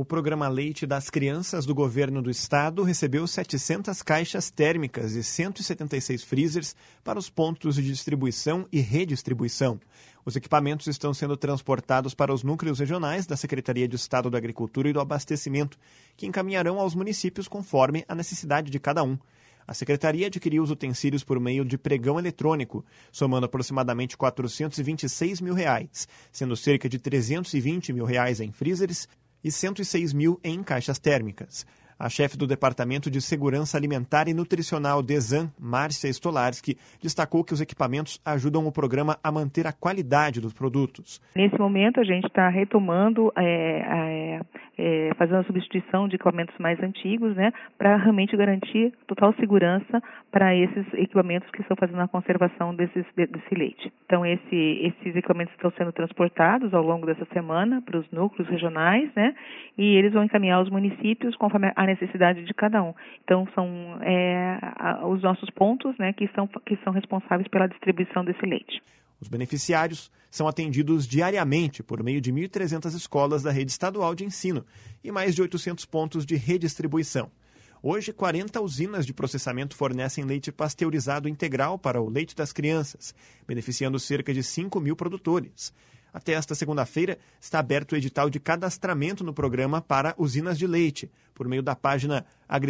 O programa Leite das Crianças do Governo do Estado recebeu 700 caixas térmicas e 176 freezers para os pontos de distribuição e redistribuição. Os equipamentos estão sendo transportados para os núcleos regionais da Secretaria de Estado da Agricultura e do Abastecimento, que encaminharão aos municípios conforme a necessidade de cada um. A Secretaria adquiriu os utensílios por meio de pregão eletrônico, somando aproximadamente R$ 426 mil, sendo cerca de R$ 320 mil em freezers e R$ 106 mil em caixas térmicas. A chefe do Departamento de Segurança Alimentar e Nutricional DESAN, Márcia Stolarski, destacou que os equipamentos ajudam o programa a manter a qualidade dos produtos. Nesse momento, a gente está retomando, fazendo a substituição de equipamentos mais antigos, né, para realmente garantir total segurança para esses equipamentos que estão fazendo a conservação desse leite. Então, esses equipamentos estão sendo transportados ao longo dessa semana para os núcleos regionais, né, e eles vão encaminhar aos municípios conforme a necessidade de cada um. Então, são os nossos pontos, né, que são responsáveis pela distribuição desse leite. Os beneficiários são atendidos diariamente por meio de 1.300 escolas da rede estadual de ensino e mais de 800 pontos de redistribuição. Hoje, 40 usinas de processamento fornecem leite pasteurizado integral para o leite das crianças, beneficiando cerca de 5 mil produtores. Até esta segunda-feira, está aberto o edital de cadastramento no programa para usinas de leite, por meio da página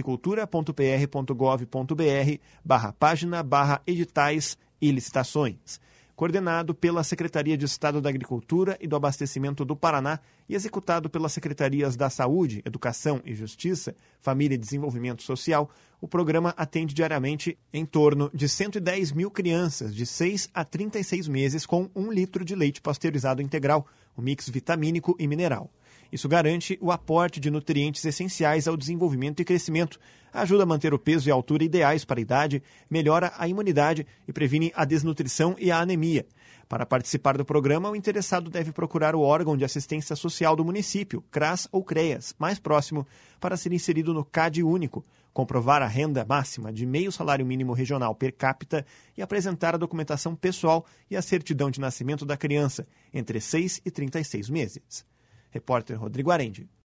agricultura.pr.gov.br/página/editais e licitações. Coordenado pela Secretaria de Estado da Agricultura e do Abastecimento do Paraná e executado pelas Secretarias da Saúde, Educação e Justiça, Família e Desenvolvimento Social, o programa atende diariamente em torno de 110 mil crianças de 6 a 36 meses com 1 litro de leite pasteurizado integral, um mix vitamínico e mineral. Isso garante o aporte de nutrientes essenciais ao desenvolvimento e crescimento, ajuda a manter o peso e a altura ideais para a idade, melhora a imunidade e previne a desnutrição e a anemia. Para participar do programa, o interessado deve procurar o órgão de assistência social do município, CRAS ou CREAS, mais próximo, para ser inserido no CAD único, comprovar a renda máxima de meio salário mínimo regional per capita e apresentar a documentação pessoal e a certidão de nascimento da criança, entre 6 e 36 meses. Repórter Rodrigo Arendi.